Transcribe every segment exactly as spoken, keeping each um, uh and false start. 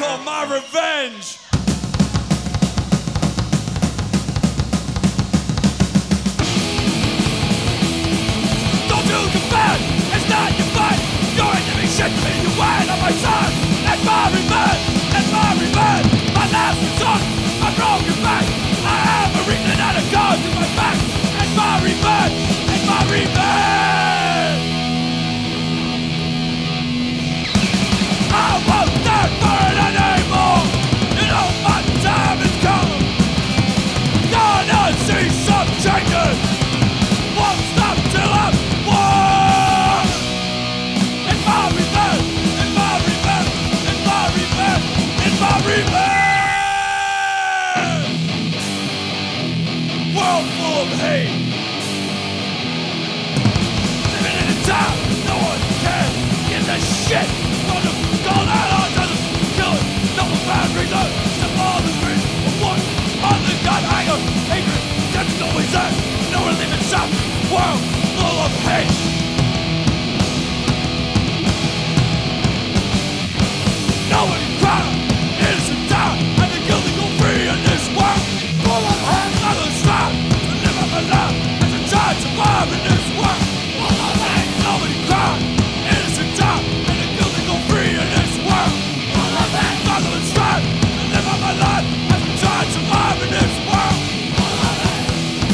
for my revenge. Don't do the bad, it's not your fight. Your enemy shit me, you went on my side. And my revenge, and my revenge. My last resort, my broken back. I have a reason and a gun to my back. And my revenge, and my revenge. I won't stand for it anymore. You know my time has come. Gonna see some changes. Won't stop till I'm won. It's my revenge, it's my revenge, it's my revenge, it's my revenge. World full of hate. Living in a town no one can give a shit. Gonna call out on to the killing. No bad reason. Step all the streets of one. On the gun, anger, hatred. That's always there. No relief in some world full of hate. No one can cry. Innocent die. And the guilty go free in this world. Full of hate. Another strive to live up my life. As a child survive in this world. Full of hate. Nobody cry. Innocent die. And the guilty go free in this world. Full of hate. Another strive to live up my life. As a child survive in this world. Full of hate.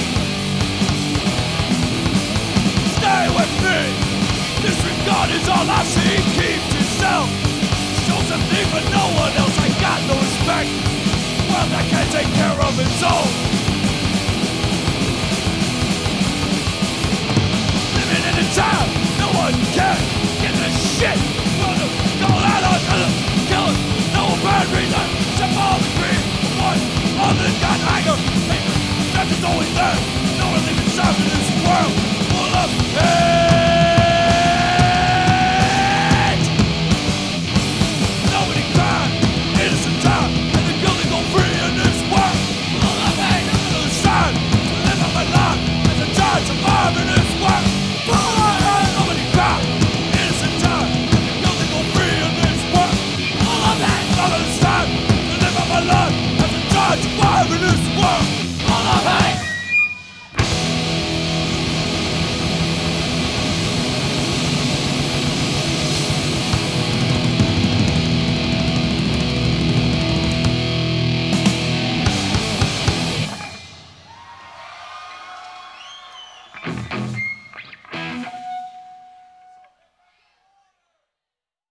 Stay with me. Disregard is all I see. Keeps himself. Shows a thing but no one else. I got no respect. World that can't take care of its own. Living in a town no one can give a shit. Wanna go out on the killers. No bad reason. Except all the greed. One on the gun anger. Hatred. That's always there. No relief inside of this